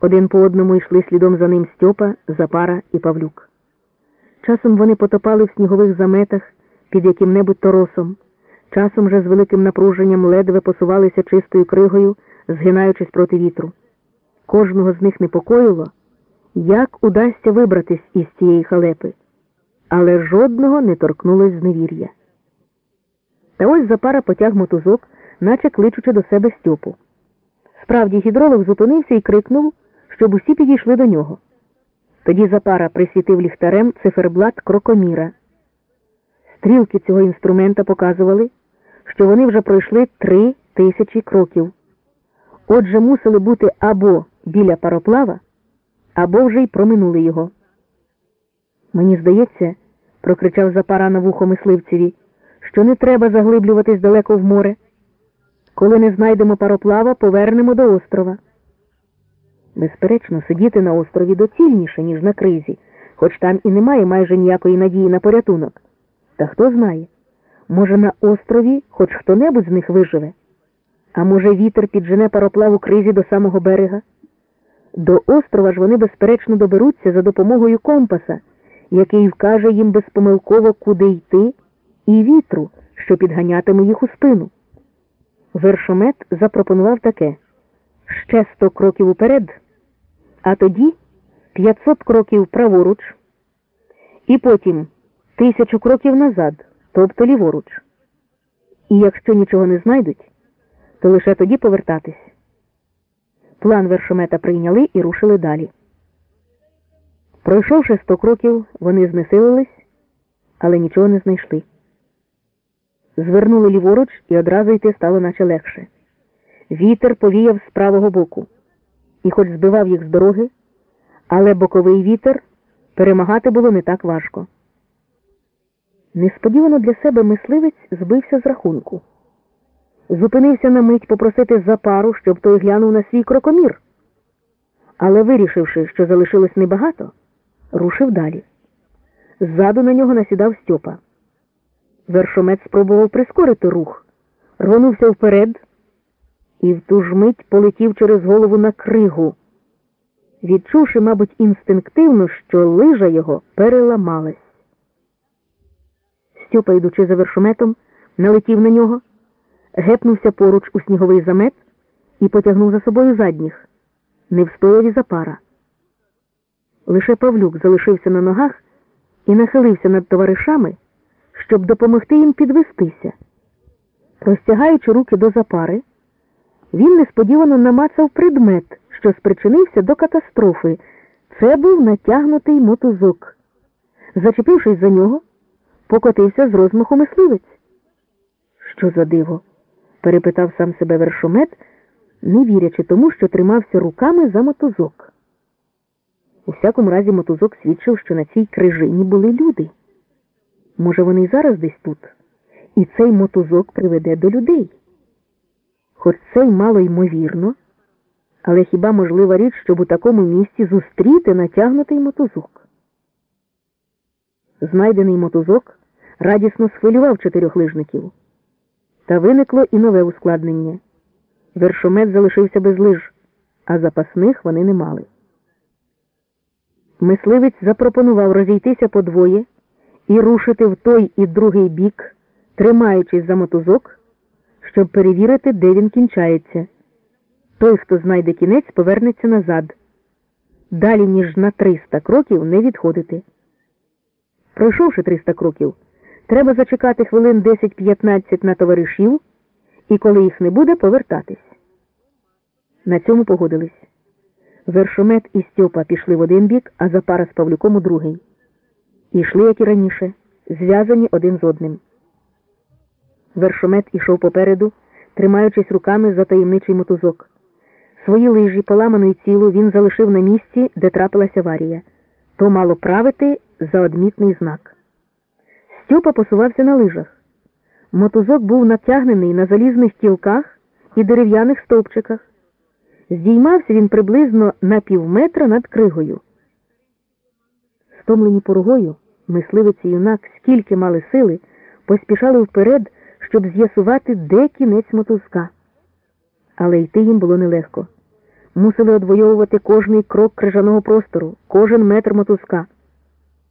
Один по одному йшли слідом за ним Стьопа, Запара і Павлюк. Часом вони потопали в снігових заметах під яким-небудь торосом, часом же з великим напруженням ледве посувалися чистою кригою, згинаючись проти вітру. Кожного з них непокоїло, як удасться вибратись із цієї халепи, але жодного не торкнулось зневір'я. Та ось Запара потяг мотузок, наче кличучи до себе Стьопу. Справді гідролог зупинився і крикнув, щоб усі підійшли до нього. Тоді Запара присвітив ліхтарем циферблат крокоміра. Стрілки цього інструмента показували, що вони вже пройшли 3000 кроків. Отже, мусили бути або біля пароплава, або вже й проминули його. «Мені здається, – прокричав Запара на вухо мисливцеві, – що не треба заглиблюватись далеко в море. Коли не знайдемо пароплава, повернемо до острова». Безперечно, сидіти на острові доцільніше, ніж на кризі, хоч там і немає майже ніякої надії на порятунок. Та хто знає, може на острові хоч хто-небудь з них виживе? А може вітер піджене пароплав у кризі до самого берега? До острова ж вони безперечно доберуться за допомогою компаса, який вкаже їм безпомилково, куди йти, і вітру, що підганятиме їх у спину. Вершомет запропонував таке: ще 100 кроків уперед, а тоді 500 кроків праворуч, і потім 1000 кроків назад, тобто ліворуч. І якщо нічого не знайдуть, то лише тоді повертатись. План Вершомета прийняли і рушили далі. Пройшовши 100 кроків, вони знесилились, але нічого не знайшли. Звернули ліворуч, і одразу йти стало наче легше. Вітер повіяв з правого боку, і хоч збивав їх з дороги, але боковий вітер перемагати було не так важко. Несподівано для себе мисливець збився з рахунку. Зупинився на мить попросити Запару, щоб той глянув на свій крокомір. Але, вирішивши, що залишилось небагато, рушив далі. Ззаду на нього насідав Стьопа. Вершомет спробував прискорити рух, рвонувся вперед і в ту ж мить полетів через голову на кригу, відчувши, мабуть, інстинктивно, що лижа його переламалась. Стьопа, йдучи за Вершометом, налетів на нього, гепнувся поруч у сніговий замет і потягнув за собою задніх. Не встояв і Запара. Лише Павлюк залишився на ногах і нахилився над товаришами, щоб допомогти їм підвестися. Розтягаючи руки до Запари, він несподівано намацав предмет, що спричинився до катастрофи. Це був натягнутий мотузок. Зачепившись за нього, покотився з розмаху мисливець. «Що за диво?» – перепитав сам себе Вершомет, не вірячи тому, що тримався руками за мотузок. У всякому разі мотузок свідчив, що на цій крижині були люди. Може, вони й зараз десь тут? І цей мотузок приведе до людей. Хоч це й мало ймовірно, але хіба можлива річ, щоб у такому місці зустріти натягнутий мотузок? Знайдений мотузок радісно схвилював 4 лижників. Та виникло і нове ускладнення. Вершомет залишився без лиж, а запасних вони не мали. Мисливець запропонував розійтися подвоє і рушити в той і другий бік, тримаючись за мотузок, щоб перевірити, де він кінчається. Той, хто знайде кінець, повернеться назад. Далі, ніж на 300 кроків, не відходити. Пройшовши 300 кроків, треба зачекати хвилин 10-15 на товаришів, і коли їх не буде, повертатись. На цьому погодились. Вершомет і Стьопа пішли в один бік, а Запара з Павлюком у другий. І йшли, як і раніше, зв'язані один з одним. Вершомет ішов попереду, тримаючись руками за таємничий мотузок. Свої лижі, поламану й цілу, він залишив на місці, де трапилась аварія. То мало правити за одмітний знак. Стьопа посувався на лижах. Мотузок був натягнений на залізних кілках і дерев'яних стовпчиках. Здіймався він приблизно на півметра над кригою. Стомлені поругою, мисливець і юнак, скільки мали сили, поспішали вперед, щоб з'ясувати, де кінець мотузка. Але йти їм було нелегко. мусили одвоювати кожний крок крижаного простору, кожен метр мотузка.